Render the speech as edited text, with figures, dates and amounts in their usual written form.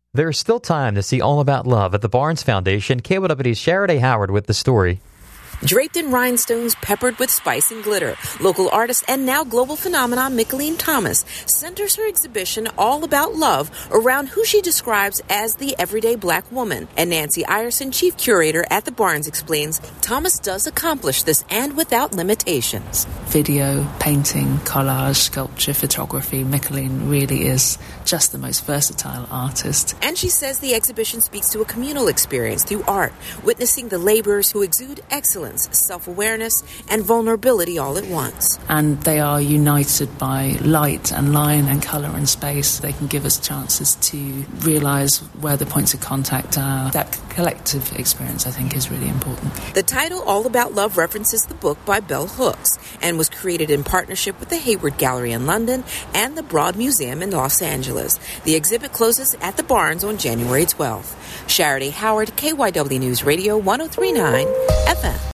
There's still time to see All About Love at the Barnes Foundation. KYW's Shara Howard with the story. Draped in rhinestones peppered with spice and glitter, local artist and now global phenomenon Mickalene Thomas centers her exhibition All About Love around who she describes as the everyday black woman. And Nancy Ierson, chief curator at the Barnes, explains Thomas does accomplish this and without limitations. Video, painting, collage, sculpture, photography, Mickalene really is just the most versatile artist. And she says the exhibition speaks to a communal experience through art, witnessing the laborers who exude excellence, self-awareness, and vulnerability all at once. And they are united by light and line and colour and space. They can give us chances to realise where the points of contact are. That collective experience, I think, is really important. The title, All About Love, references the book by Bell Hooks and was created in partnership with the Hayward Gallery in London and the Broad Museum in Los Angeles. The exhibit closes at the Barnes on January 12th. Shara Howard, KYW News Radio 103.9 FM.